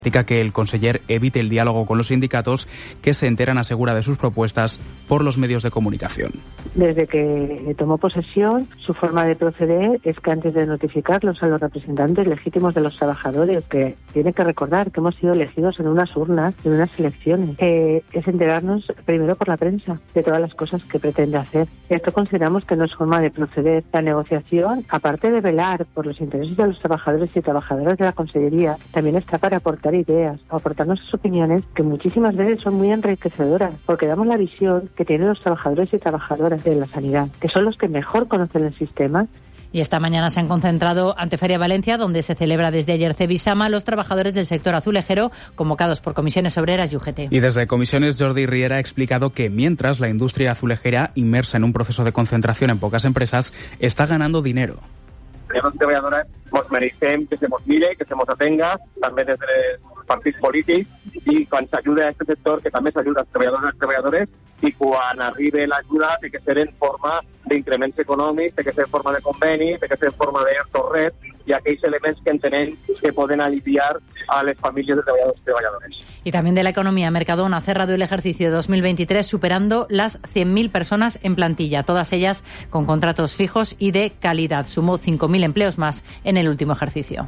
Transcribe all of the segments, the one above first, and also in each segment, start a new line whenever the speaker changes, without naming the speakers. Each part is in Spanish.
que el conseller evite el diálogo con los sindicatos que se enteran, asegura, de sus propuestas por los medios de comunicación.
Desde que tomó posesión, su forma de proceder es que antes de notificarlos a los representantes legítimos de los trabajadores, que tiene que recordar que hemos sido elegidos en unas urnas, en unas elecciones, es enterarnos primero por la prensa de todas las cosas que pretende hacer. Esto consideramos que no es forma de proceder. La negociación, aparte de velar por los intereses de los trabajadores y trabajadoras de la Consellería, también está para aportar ideas, aportarnos sus opiniones, que muchísimas veces son muy enriquecedoras, porque damos la visión que tienen los trabajadores y trabajadoras de la sanidad, que son los que mejor conocen el sistema.
Y esta mañana se han concentrado ante Feria Valencia, donde se celebra desde ayer Cebisama, los trabajadores del sector azulejero, convocados por Comisiones Obreras y UGT.
Y desde Comisiones, Jordi Riera ha explicado que mientras la industria azulejera, inmersa en un proceso de concentración en pocas empresas, está ganando dinero.
Els treballadors ens mereixem que se mos mire, que se mos atenga, també des dels partits polítics, i quan s'ajuda a aquest sector, que també s'ajuda als treballadors i les treballadores, i quan arribi l'ajuda té que ser en forma d'increments econòmics, té que ser en forma de conveni, té que ser en forma de torret, i aquells elements que entenem que poden aliviar a les famílies de treballadors y treballadores.
Y también de la economía, Mercadona ha cerrado el ejercicio de 2023 superando las 100.000 personas en plantilla, todas ellas con contratos fijos y de calidad. Sumó 5.000 empleos más en el último ejercicio.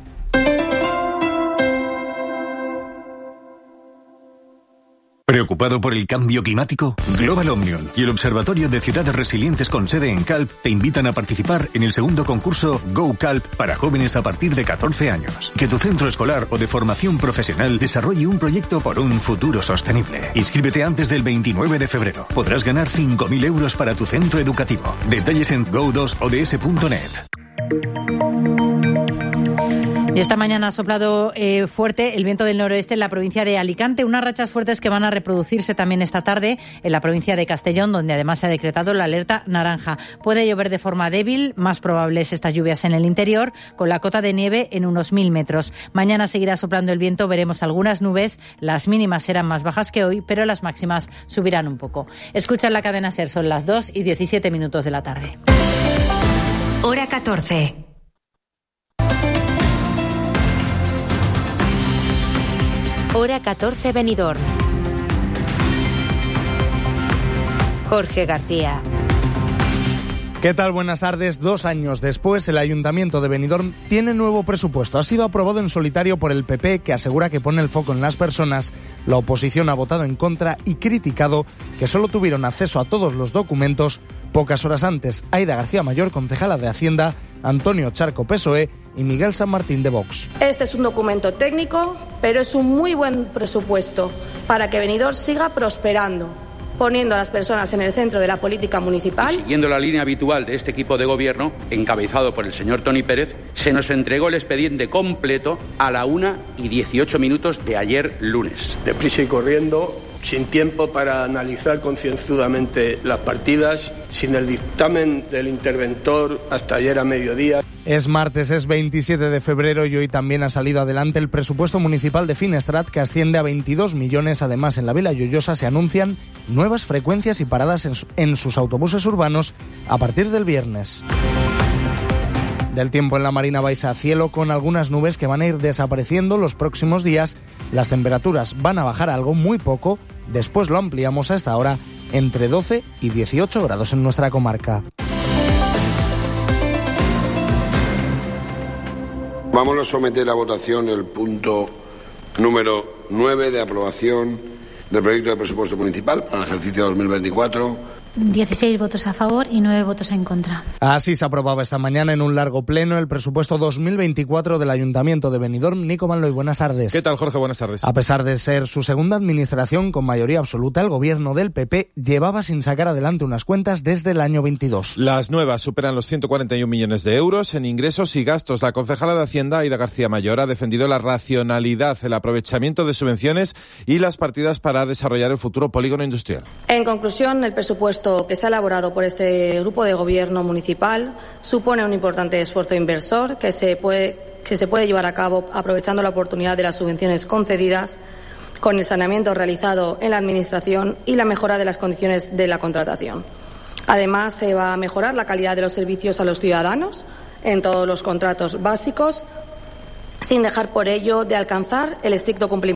¿Preocupado por el cambio climático? Global Omnium y el Observatorio de Ciudades Resilientes con sede en Calp te invitan a participar en el segundo concurso Go Calp para jóvenes a partir de 14 años. Que tu centro escolar o de formación profesional desarrolle un proyecto por un futuro sostenible. Inscríbete antes del 29 de febrero. Podrás ganar 5.000 euros para tu centro educativo. Detalles en go2ods.net.
Y esta mañana ha soplado fuerte el viento del noroeste en la provincia de Alicante, unas rachas fuertes que van a reproducirse también esta tarde en la provincia de Castellón, donde además se ha decretado la alerta naranja. Puede llover de forma débil, más probables estas lluvias en el interior, con la cota de nieve en unos 1.000 metros. Mañana seguirá soplando el viento, veremos algunas nubes, las mínimas serán más bajas que hoy, pero las máximas subirán un poco. Escuchan la cadena SER, son las 2:17 de la tarde.
Hora 14. Hora 14 Benidorm. Jorge García.
¿Qué tal? Buenas tardes. 2 años después, el Ayuntamiento de Benidorm tiene nuevo presupuesto. Ha sido aprobado en solitario por el PP, que asegura que pone el foco en las personas. La oposición ha votado en contra y criticado que solo tuvieron acceso a todos los documentos pocas horas antes. Aida García Mayor, concejala de Hacienda, Antonio Charco, PSOE, y Miguel San Martín, de Vox.
Este es un documento técnico, pero es un muy buen presupuesto para que Benidorm siga prosperando, poniendo a las personas en el centro de la política municipal.
Y siguiendo la línea habitual de este equipo de gobierno, encabezado por el señor Toni Pérez, se nos entregó el expediente completo a la 1:18 de ayer lunes.
Deprisa y corriendo, sin tiempo para analizar concienzudamente las partidas, sin el dictamen del interventor hasta ayer a mediodía.
Es martes, es 27 de febrero y hoy también ha salido adelante el presupuesto municipal de Finestrat, que asciende a 22 millones. Además, en la Vila Lloyosa se anuncian nuevas frecuencias y paradas en sus autobuses urbanos a partir del viernes. Del tiempo en la Marina Baixa, cielo con algunas nubes que van a ir desapareciendo los próximos días. Las temperaturas van a bajar algo, muy poco. Después lo ampliamos a esta hora entre 12 y 18 grados en nuestra comarca.
Vamos a someter a votación el punto número 9 de aprobación del proyecto de presupuesto municipal para el ejercicio 2024.
16 votos a favor y 9 votos en contra.
Así se aprobaba esta mañana en un largo pleno el presupuesto 2024 del Ayuntamiento de Benidorm. Nico Manloy, buenas tardes.
¿Qué tal, Jorge? Buenas tardes.
A pesar de ser su segunda administración con mayoría absoluta, el gobierno del PP llevaba sin sacar adelante unas cuentas desde el año 22.
Las nuevas superan los 141 millones de euros en ingresos y gastos. La concejala de Hacienda, Aida García Mayor, ha defendido la racionalidad, el aprovechamiento de subvenciones y las partidas para desarrollar el futuro polígono industrial.
En conclusión, el presupuesto que se ha elaborado por este grupo de gobierno municipal supone un importante esfuerzo inversor que se puede llevar a cabo aprovechando la oportunidad de las subvenciones concedidas, con el saneamiento realizado en la Administración y la mejora de las condiciones de la contratación. Además, se va a mejorar la calidad de los servicios a los ciudadanos en todos los contratos básicos, sin dejar por ello de alcanzar el estricto cumplimiento